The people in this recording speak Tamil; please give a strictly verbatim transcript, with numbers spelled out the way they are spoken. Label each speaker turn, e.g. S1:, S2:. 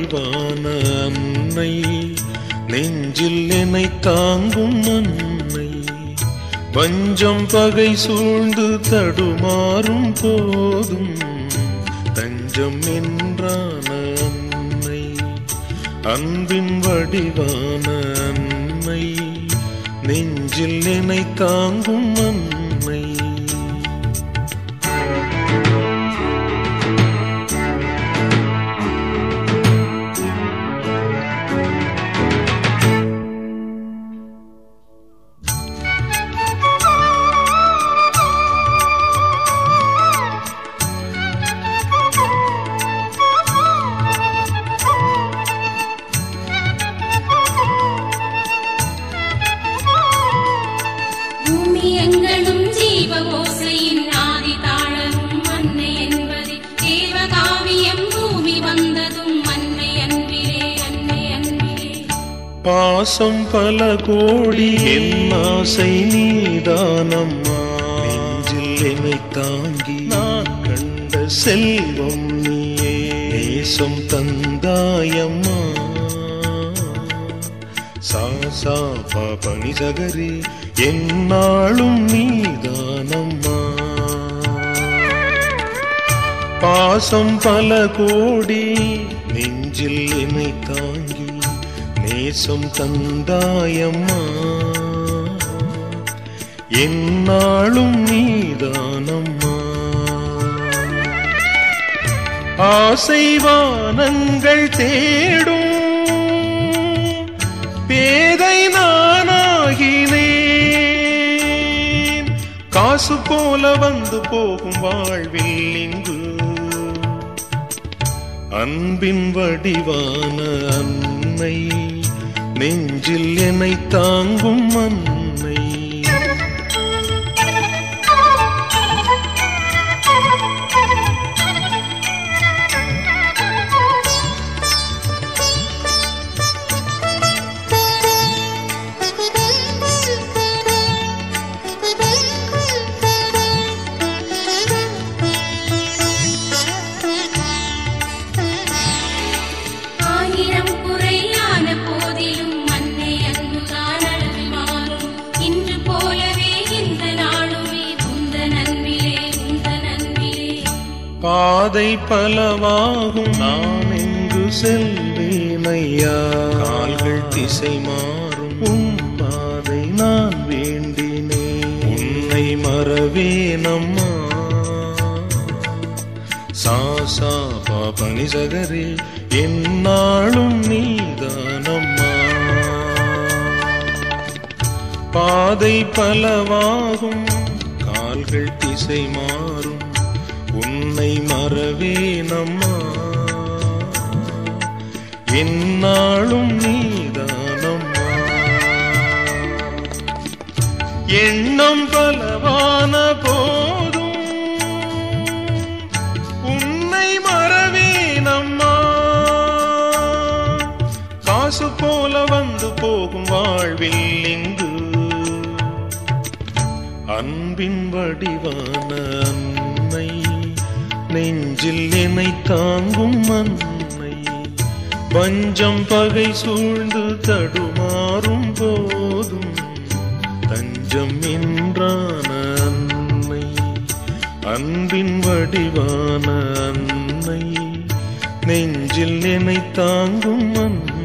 S1: வடிவான அன்னை, நெஞ்சில் என்னை தாங்கும் அன்னை, வஞ்சம் பகை சூழ்ந்து தடுமாறும் போதும் தஞ்சம் என்றான அன்னை, அன்பின் வடிவான அன்னை, நெஞ்சில் என்னை தாங்கும் அன்னை. பாசம் பல கோடி என் ஆசை நீதானம்மா, நெஞ்சில் என்னை தாங்கி நான் கண்ட செல்வம் நீயே, நேசம் தந்தாயம்மா. சாசா பாபனி சகரி என்னாலும் நீதானம்மா. பாசம் பல கோடி நெஞ்சில் என்னை தாங்கி நேசம் தந்தாயம்மா, என்னாலும் நீதானம்மா. ஆசைவானங்கள் தேடும் பேதை நானாகினேன், காசு போல வந்து போகும் வாழ்வில் இங்கு அன்பின் வடிவான அன்னை, நெஞ்சில் என்னை தாங்கும் அன்னை. பாதை பலவாகும் நான் எங்கு செல்வேனையா, கால்கள் திசை மாறும் உன் பாதை நான் வேண்டினேன், உன்னை மறவேனம்மா. சாசா பாபனி சகரே என்னாலும் நீதானம்மா. பாதை பலவாகும் கால்கள் திசை மாறும் உன்னை மறவேனம்மா, என்னாலும் நீதானம்மா. எண்ணம் பலவான போதும் உன்னை மறவேனம்மா, காசு போல வந்து போகும் வாழ்வில் இங்கு அன்பின் வடிவான அன்னை, நெஞ்சில் என்னை தாங்கும் அன்னை, வஞ்சம் பகை சூழ்ந்து தடுமாறும் போதும் தஞ்சம் என்றான அன்னை, அன்பின் வடிவான அன்னை, நெஞ்சில் என்னை தாங்கும் அன்னை.